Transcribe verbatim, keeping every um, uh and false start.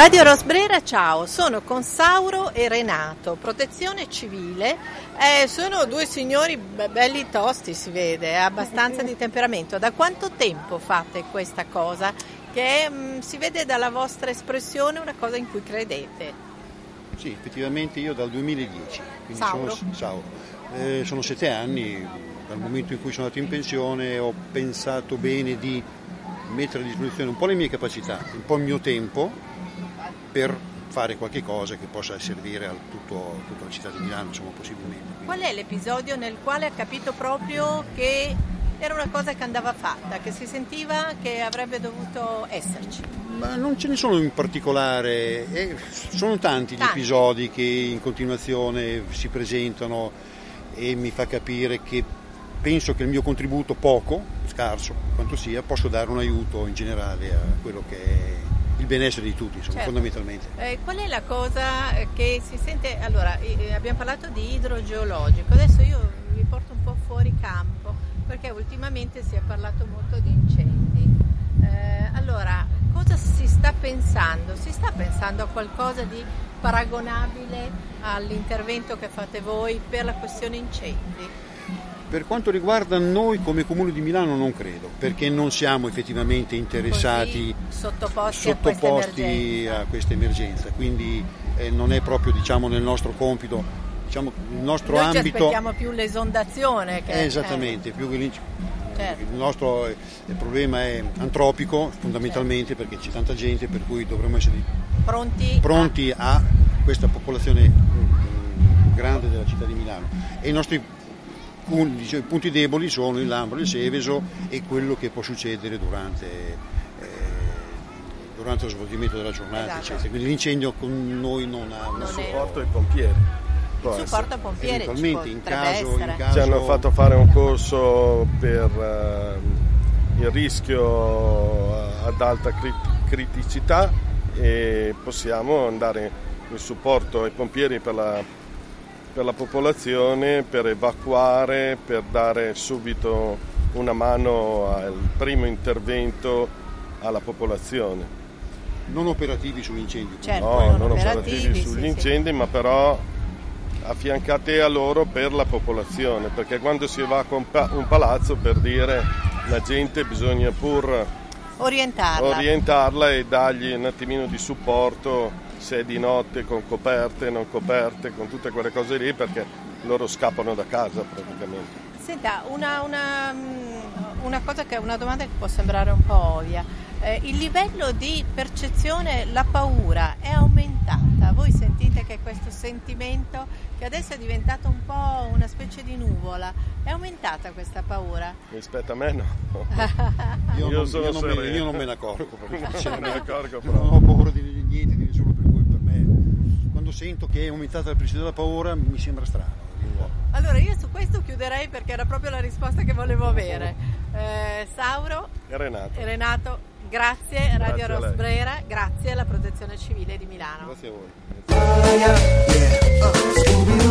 Radio Rosbrera, ciao, sono con Sauro e Renato, protezione civile, eh, sono due signori be- belli tosti, si vede, abbastanza di temperamento. Da quanto tempo fate questa cosa che mh, si vede dalla vostra espressione una cosa in cui credete? Sì, effettivamente io dal duemiladieci, quindi Sauro? sono, Sauro. Eh, sono sette anni, dal momento in cui sono andato in pensione ho pensato bene di mettere a disposizione un po' le mie capacità, un po' il mio tempo per fare qualche cosa che possa servire a tutto, tutta la città di Milano, insomma, possibilmente. Quindi... Qual è l'episodio nel quale ha capito proprio che era una cosa che andava fatta, che si sentiva che avrebbe dovuto esserci? Ma non ce ne sono in particolare, eh, sono tanti gli Tanti. episodi che in continuazione si presentano e mi fa capire che penso che il mio contributo, poco, scarso quanto sia, posso dare un aiuto in generale a quello che è il benessere di tutti, insomma, Certo. fondamentalmente. Eh, qual è la cosa che si sente? Allora, eh, abbiamo parlato di idrogeologico, adesso io vi porto un po' fuori campo, perché ultimamente si è parlato molto di incendi. Eh, allora, cosa si sta pensando? Si sta pensando a qualcosa di paragonabile all'intervento che fate voi per la questione incendi? Per quanto riguarda noi come Comune di Milano non credo, perché non siamo effettivamente interessati, Così, sottoposti, sottoposti a, questa a questa emergenza, quindi eh, non è proprio, diciamo, nel nostro compito, diciamo, il nostro Noi ci ambito... aspettiamo più l'esondazione. Che, eh, esattamente, eh. più che l'inc... Certo. Il nostro eh, il problema è antropico fondamentalmente, certo. Perché c'è tanta gente, per cui dovremmo essere pronti, pronti a... a questa popolazione mh, grande della città di Milano. E i nostri I punti deboli sono il Lambro, il Seveso e quello che può succedere durante, eh, durante lo svolgimento della giornata, esatto. eccetera. Quindi l'incendio con noi non ha un non supporto ai pompieri. Il supporto ai pompieri eventualmente ci in potrebbe caso, essere. in caso... Ci hanno fatto fare un corso per uh, il rischio ad alta criticità e possiamo andare in supporto ai pompieri per la per la popolazione, per evacuare, per dare subito una mano al primo intervento alla popolazione. Non operativi sugli incendi. Certo, no, non, non operativi, operativi sugli sì, incendi, sì. ma però affiancate a loro per la popolazione, perché quando si evacua un, pa- un palazzo, per dire, la gente bisogna pur orientarla. orientarla e dargli un attimino di supporto, se è di notte, con coperte, non coperte, con tutte quelle cose lì, perché loro scappano da casa praticamente. Senta, una, una, una cosa che è una domanda che può sembrare un po' ovvia. Eh, il livello di percezione, la paura è aumentata? Voi sentite che questo sentimento, che adesso è diventato un po' una specie di nuvola, è aumentata questa paura? Rispetto a me no. io, io, non, sono io, non me, io non me ne accorgo, perché non me ne accorgo non ho paura di niente, di nessuno, per cui per me quando sento che è aumentata la percezione della paura mi sembra strano. Allora io su questo chiuderei, perché era proprio la risposta che volevo avere. Eh, Sauro e Renato, e Renato, grazie, Radio Grazie a lei. Rosbrera, grazie alla Protezione Civile di Milano. Grazie a voi.